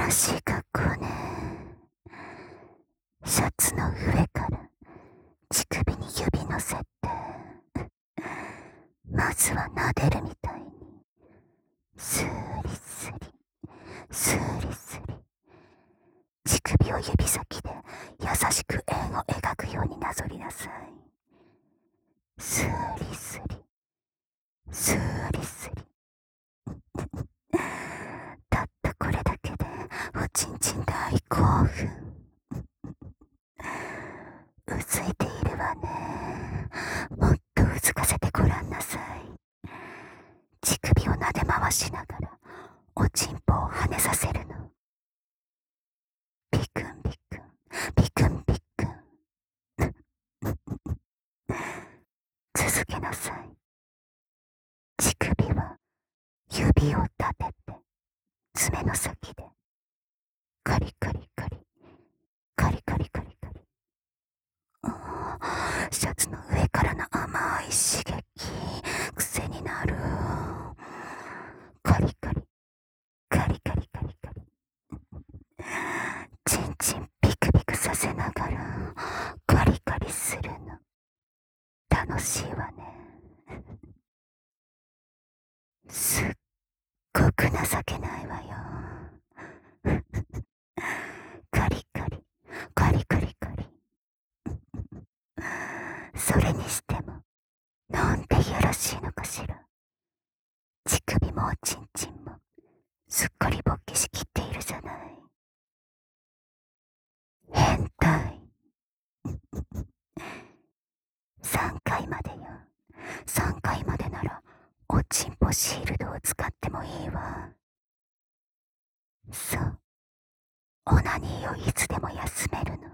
らしい格好ね。シャツの上から乳首に指乗せて、まずは撫でるみたいにスーリスリスーリスリ、乳首を指先で優しく円を描くようになぞりなさい。スーリスリスーリスリたったこれだけでおちんちん大興奮。うずいているわね。もっとうずかせてごらんなさい。乳首を撫で回しながらおちんぽを跳ねさせるの。ピクンピクンピクンピクン続けなさい。乳首は指を立てて爪の先でカリカリカリカリカリカリカリ、シャツの上からの甘い刺激、癖になる。カリカリカリカリカリカリ、チンチンピクピクさせながらカリカリするの。楽しいわね。すっごく情けないわよ。カリカリカリカリカリ、それにしてもなんていやらしいのかしら。乳首もおちんちんもすっかり勃起しきっているじゃない。変態。3回までよ。3回までならおちんぽシールドを使ってもいいわ。そう、オナニーをいつでも休めるの。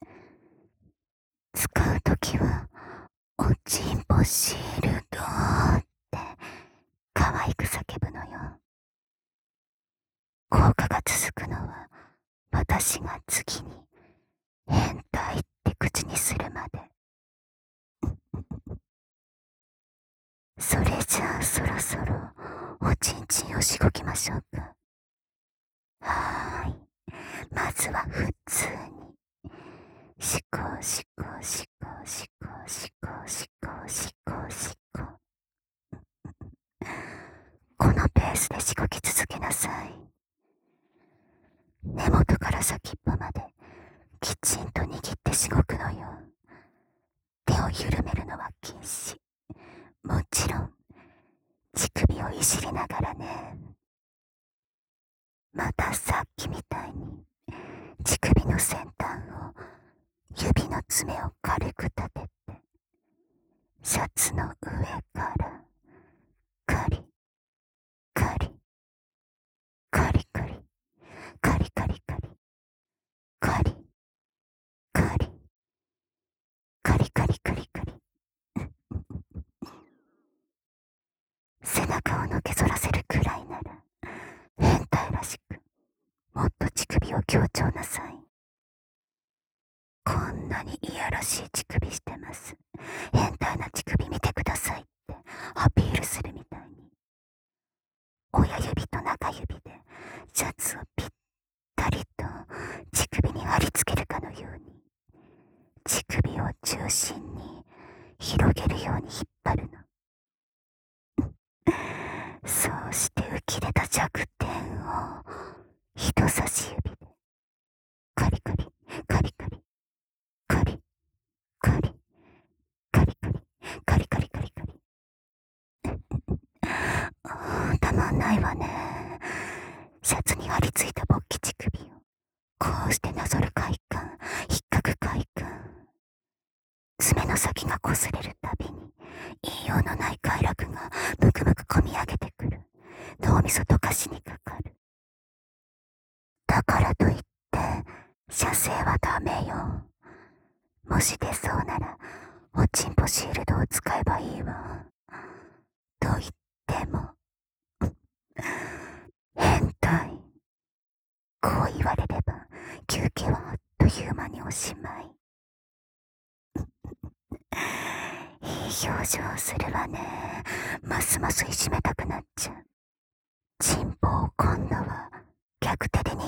使うときはおちんぽシールドって可愛く叫ぶのよ。効果が続くのは私が次に変態って口にするまで。それじゃあそろそろおちんちんをしごきましょうか。はーい。まずは普通にしこしこしこしこしこしこしこしこ、このペースでしごき続けなさい。根元から先っぽまできちんと握ってしごくのよ。手を緩めるのは禁止。もちろん乳首をいじりながらね。またさっきみたいに乳首の先端を指の爪を軽く立ててシャツの上からカリカリカリカリカリカリカリカリカリカリカリカリカリ、背中をのけぞらせるくらいなら変態らしくもっと乳首を強調なさい。こんなにいやらしい乳首してます。変態な乳首見てくださいってアピールするみたいに、親指と中指でシャツをぴったりと乳首に貼り付けるかのように乳首を中心に広げるように引っ張るの。そうして浮き出た弱点を人差し指でカリカリカリカリカリカリカリカリカリカリカリカリ、たまんないわね。シャツに張り付いた勃起乳首をこうしてなぞる快感、引っかく快感。爪の先が擦れるたびに言いようのない快楽がむくむくこみ上げてくる。脳みそとかしにかかる。だからといって射精はダメよ。もし出そうならおちんぽシールドを使えばいいわ。と言っても変態。こう言われれば休憩はあっという間におしまい。いい表情をするわね。ますますいじめたくなっちゃう。チンポを今度は逆手で握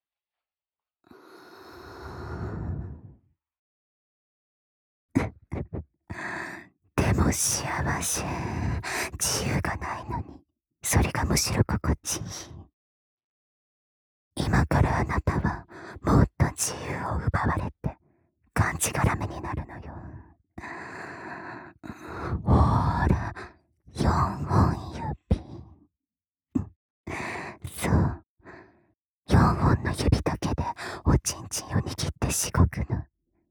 幸せ。自由がないのに、それがむしろ心地いい。今からあなたはもっと自由を奪われて、がんじがらめになるのよ。ほーら、4本指。そう。4本の指だけでおちんちんを握ってしごくの。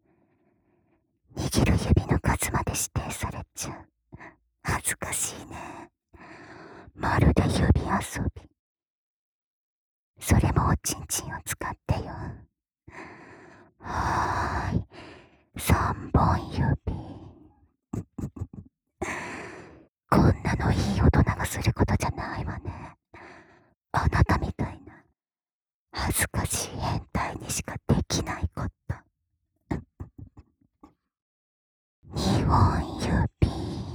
握る指の数まで指定されちゃう。恥ずかしいね。まるで指遊び。それもおちんちんを使ってよ。はーい。3本指。こんなのいい大人がすることじゃないわね。あなたみたいな恥ずかしい変態にしかできないこと。2本指。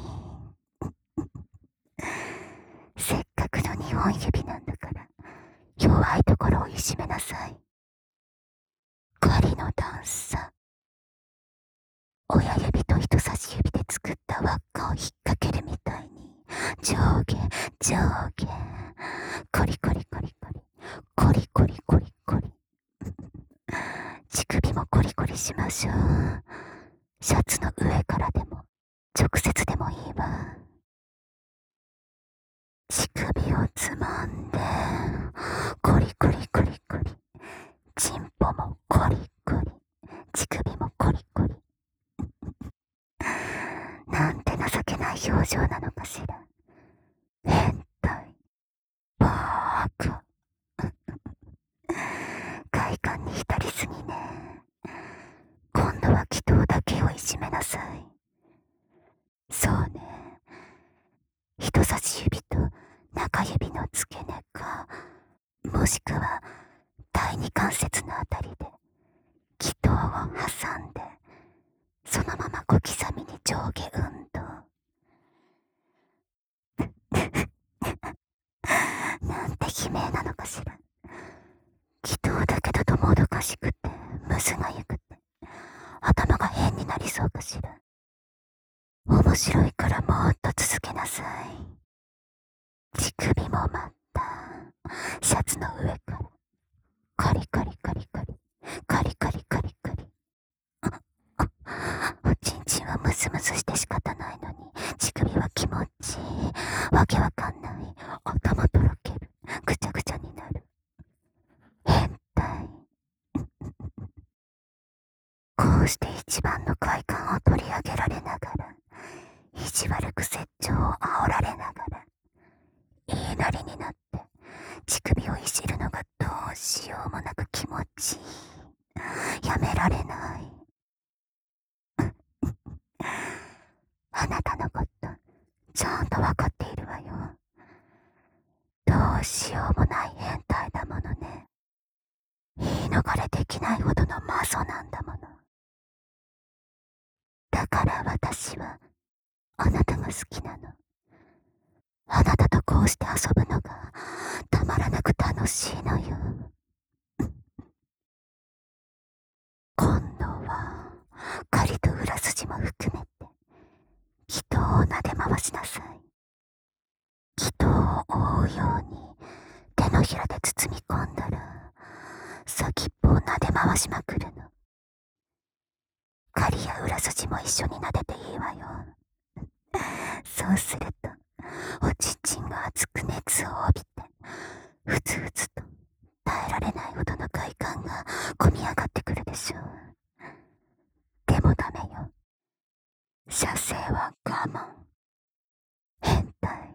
せっかくの2本指なんだから、弱いところをいじめなさい。狩りのダンサ。親指と人差し指で作った輪っかを引っ掛けるみたいに、上下、上下。コリコリコリコリ。コリコリコリコリ。乳首もコリコリしましょう。シャツの上からでも、直接でもいいわ。乳首をつまんで、コリコリコリコリ。チンポもコリコリ。乳首もコリコリ。なんて情けない表情なのかしら。変態。バーカ。快感に浸りすぎね。今度は祈祷だけをいじめなさい。そうね。人差し指と中指の付け根か、もしくは第二関節のあたりで祈祷を挟んで、そのまま小刻みに上下運動。なんて悲鳴なのかしら。祈祷だけだともどかしくて、むずがゆくて、頭が変になりそうかしら。面白いからもっと続けなさい。乳首もまた、シャツの上から、カリカリカリカリ、カリカリカリカリ。おちんちんはムスムスして仕方ないのに、乳首は気持ちいい。わけわかんない。頭とろける。ぐちゃぐちゃになる。変態。こうして一番の快感を取り上げられながら、意地悪く説教を煽られながら、言いなりになって乳首をいじるのがどうしようもなく気持ちいい。やめられない。あなたのこと、ちゃんとわかっているわよ。どうしようもない変態だものね。言い逃れできないほどのマゾなんだもの。だから私は、あなたが好きなの。あなたとこうして遊ぶのが、たまらなく楽しいのよ。今度は、狩りと裏筋も含めて、祈祷を撫で回しなさい。祈祷を覆うように、手のひらで包み込んだら、先っぽを撫で回しまくるの。狩りや裏筋も一緒に撫でていいわよ。そうすると、おちんちんが熱く熱を帯びて、ふつふつと耐えられないほどの快感がこみ上がってくるでしょう。でもダメよ。射精は我慢。変態。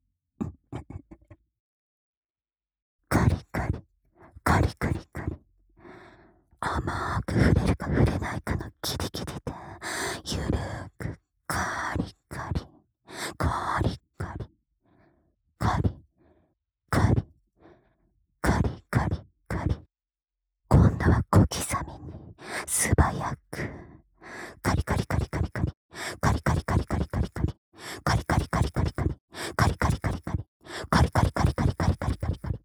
カリカリ、カリカリカリ。甘く触れるか触れないかのギリギリで、ゆるくカリカリ、カリカリ、カリ、カリ、カリカリカリ。今度は小刻みに、素早く、カリカリカリカリカリ、カリカリカリカリカリカリ、カリカリカリカリカリ、カリカリカリカリ、カリカリカリカリカリカリカリカリ。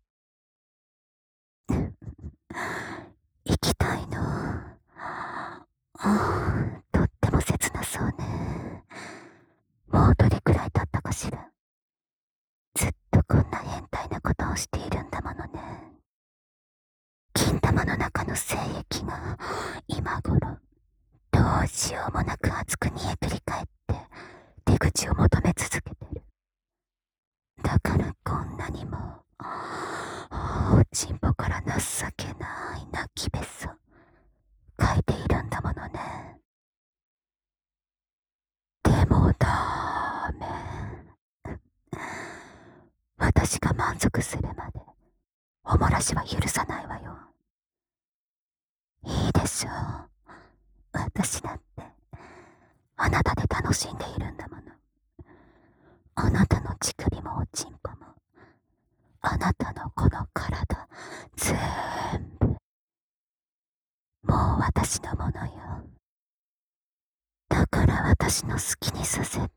行きたいの。とっても切なそうね。もしようもなく熱く煮えくり返って出口を求め続けてる。だからこんなにもおちんぽから情けない泣きべそ書いているんだものね。でもダメ。私が満足するまでおもらしは許さないわよ。いいでしょう。私だってあなたで楽しんでいるんだもの。あなたの乳首もおちんぽもあなたのこの体全部もう私のものよ。だから私の好きにさせて。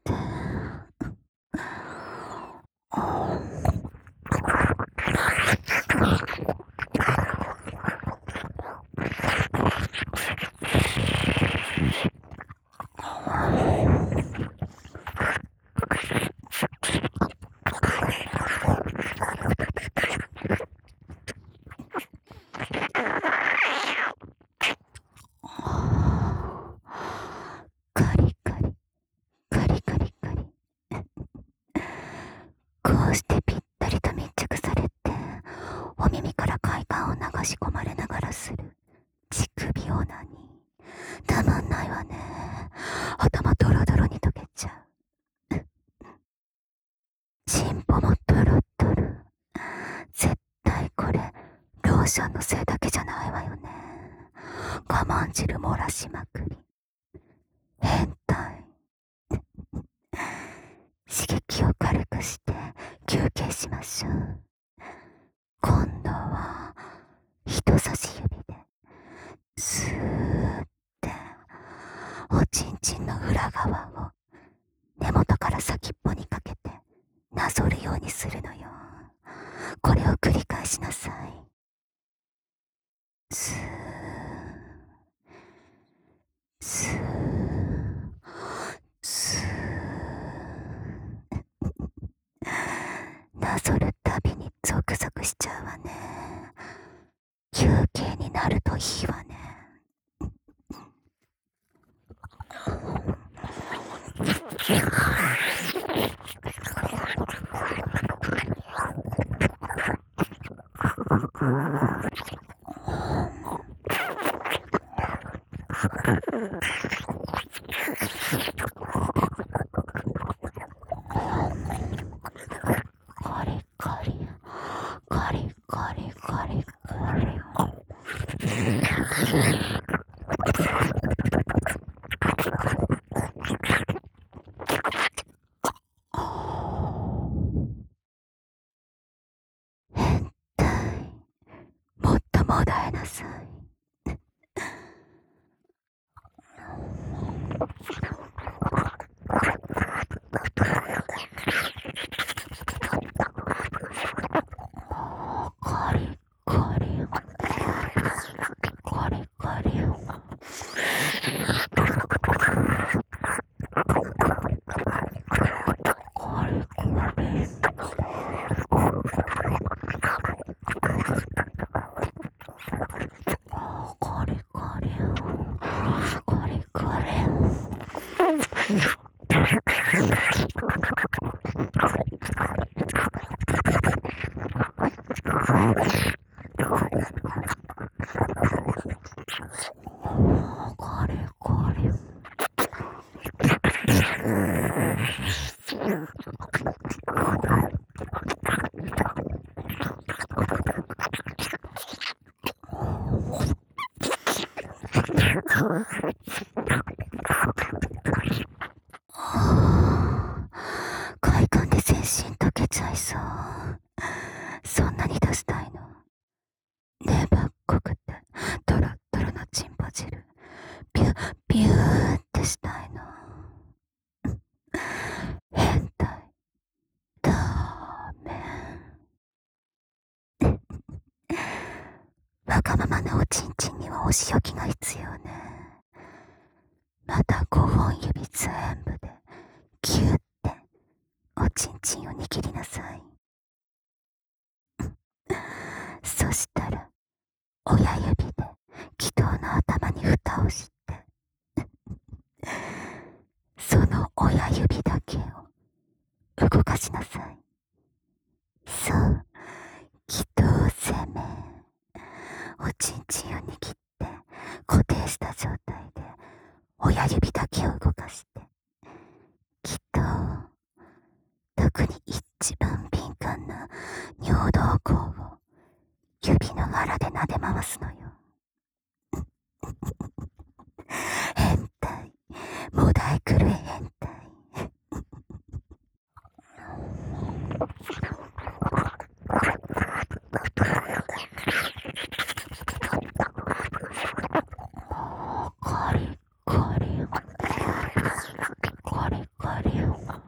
カリカリカリカリカリ。こうしてぴったりと密着されてお耳から快感を流し込まれながらする乳首オナニー。たまんないわね。頭ドロドロに溶けちゃう。チンポもドロドロ。絶対これローションのせいだけじゃないわよね。我慢汁漏らしまくり。変態。刺激を軽くして休憩しましょう。今度は人差し指でスーっておちんちんの裏側を根元から先っぽにかけてなぞるようにするのよ。これを繰り返しなさい。スースースー。なぞるたびにゾクゾクしちゃうわね。休憩になるといいわね。カリカリカリカリカリカリ。変態。もっともだえなさい。カリカリカリカリ。カリカリカリカリカリカリ。カリカリ。快感で全身溶けちゃいそう。そんなに出したいの？粘っこくてトロットロのチンポ汁ビュッビューってしたいの。変態。ダメ。わがままなおちんちんにはお仕置きが必要ね。また5本指全部でギュッておちんちんを握りなさい。そしたら親指で気筒の頭に蓋をして親指だけを動かしなさい。そう、気筒攻め。おちんちんを握って固定した状態で親指だけを動かして、気筒、特に一番敏感な尿道口を指の腹で撫で回すのよ。変態、もだえ狂い変態。カリカリカリカリ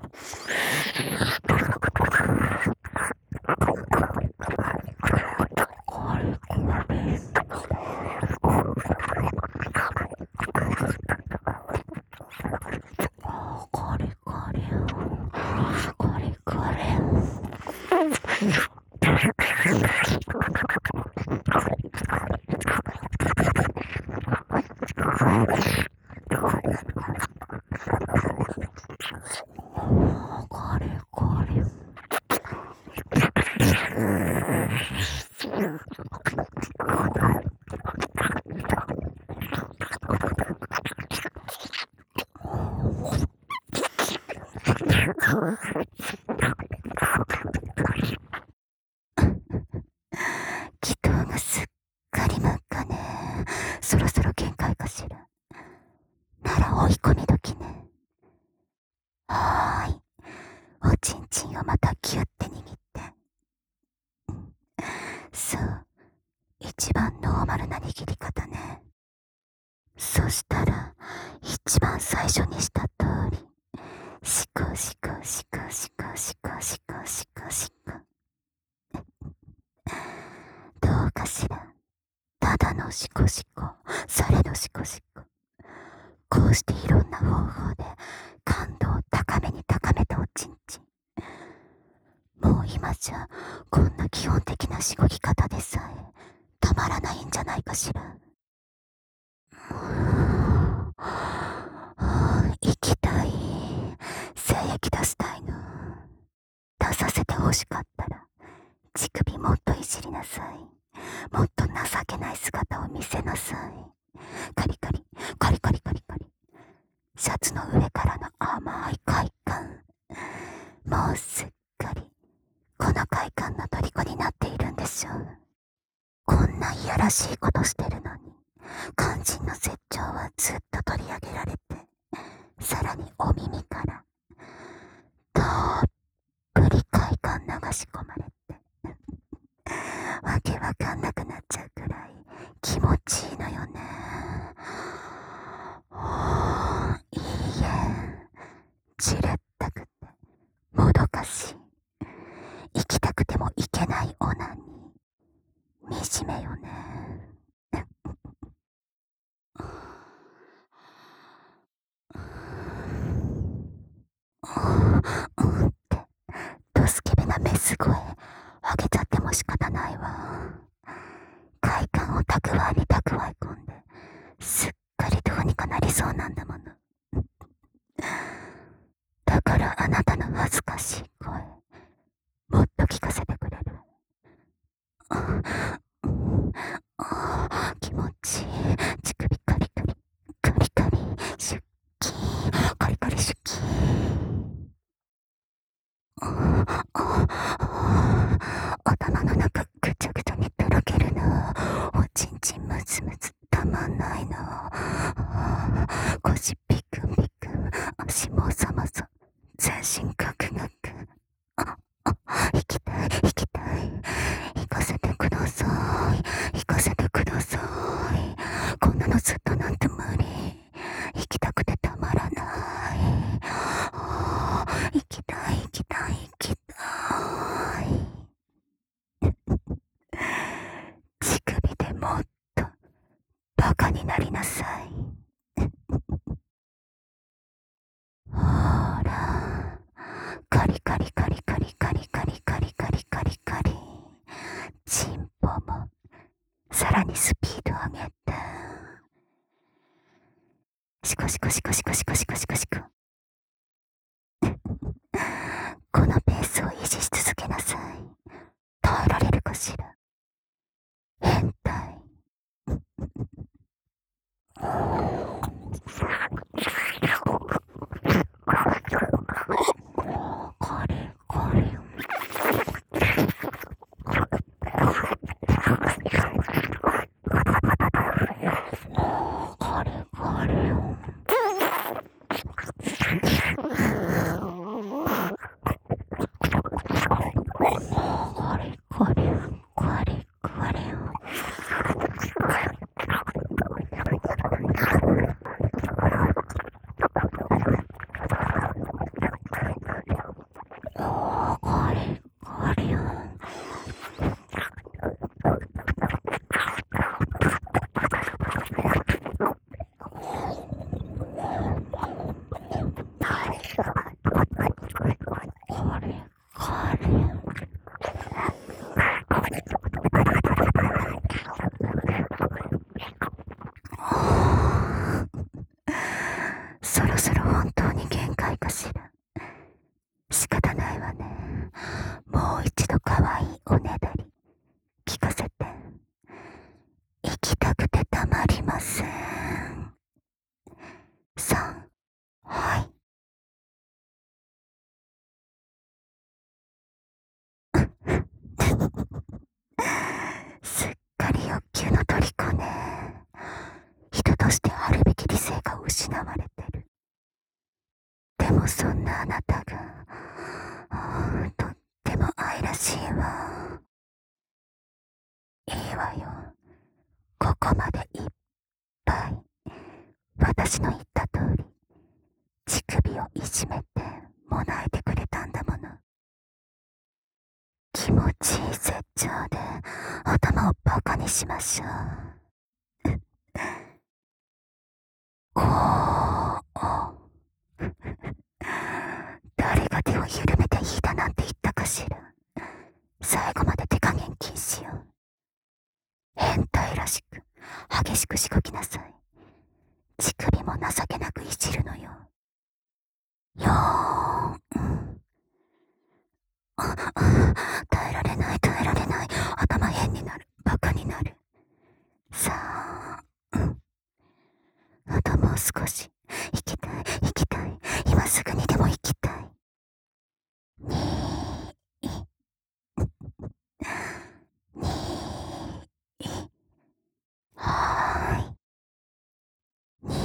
気筒がすっかり真っ赤ね。そろそろ限界かしら。なら追い込み時ね。はーい。おちんちんをまたギュッて握って。そう。一番ノーマルな握り方ね。そしたら、一番最初にした通り、シコシコシコシコシコシコシコシコ。どうかしら。ただのシコシコ、されどシコシコ。こうしていろんな方法で感動を高めに高めたおちんちん。もう今じゃこんな基本的なしごき方でさえたまらないんじゃないかしら。行きたい。精液出したいの。出させて欲しかったら乳首もっといじりなさい。もっと情けない姿を見せなさい。カリカリカリカリカリカリ。シャツの上からの甘い快感。もうすっかりこの快感の虜になっているんでしょう。こんないやらしいことしてるのに肝心の絶頂はずっと取り上げられて、さらにお耳からたっぷり快感流し込まれてわけわかんなくなっちゃうくらい気持ちいいのよね。いいえ、じれったくてもどかしい、行きたくても行けないオナニー、惨めよね。って、ドスケベなメス声上げちゃっても仕方ないわ。快感を蓄えに蓄え込んで、すっかりどうにかなりそうなんだもの。だからあなたの恥ずかしい声、もっと聞かせてくれる？気持ちいい。乳首カリカリカリカリシュッキーカリカリシュッキー。頭の中ぐちゃぐちゃにとろけるな。おちんちんムズムズたまんないな。腰ピクピク、足もさまさ、全身ガクガク。行きたい行きたい、行かせてください、行かせてください。こんなのずっとなんて無理。行きたくてたまらない。行きたい行きたい行きたい。乳首でもっとバカになりなさい。ほら、カリカリカリカリカリカリカリカリカリカリ。チンポもさらにスピード上げて、シコシコシコシコシコシコシコシコ。 行きたくてたまりません。はい。すっかり欲求の虜ね。人としてあるべき理性が失われてる。でもそんなあなたが、とっても愛らしいわ。いいわよ。ここまでいっぱい。私の言った通り、乳首をいじめて、もなえてくれたんだもの。気持ちいい絶頂で、頭をバカにしましょう。おーお。誰が手を緩めていいだなんて言ったかしら。最後まで手加減禁止よ。変態らしく、激しくしごきなさい。乳首も情けなくいじるのよ。よーん。耐えられない耐えられない。頭変になる。バカになる。さあ、あともう少し。行きたい行きたい。今すぐにでも行きたい。にー、にー、はーい。に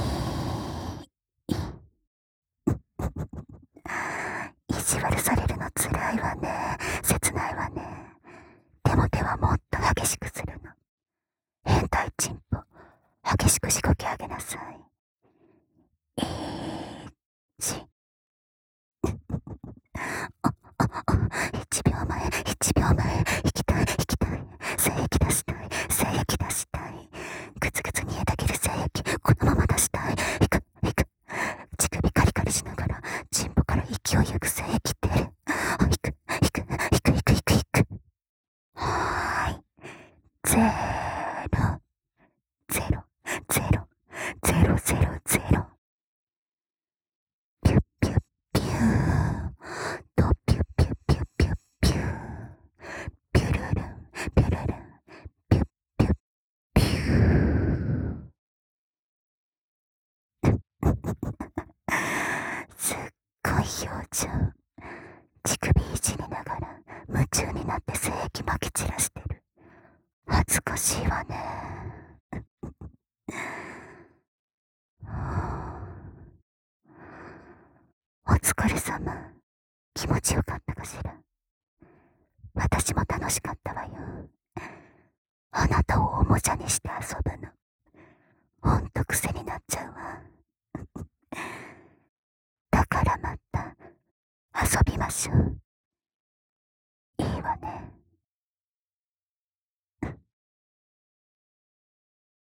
ー、意地悪されるのつらいわね。切ないわね。でも手はもっと激しくするの。変態チンポ。激しくしごき上げなさい。1、1秒前、1秒前。行きたい、行きたい。精液出したい、精液出したい。グツグツ煮えたぎる精液、このまま出したい。行く、行く。乳首カリカリしながら、チンポから勢いよく精液出る。行く、行く、行く、行く、行く、行く。はーい。ゼロ、ゼロ、ゼロ、ゼロ、ゼロ、ゼロ。ピュッピュッピュー。とピュッピュッピュッピュッピュー。ピュルルン、ピュルルン、ピュッピュッピュー。すっごい表情。乳首いじりながら夢中になって精液まき散らしてる。恥ずかしいわね。お疲れ様。気持ちよかったかしら。私も楽しかったわよ。あなたをおもちゃにして遊ぶの。ほんと癖になっちゃうわ。だからまた遊びましょう。いいわね。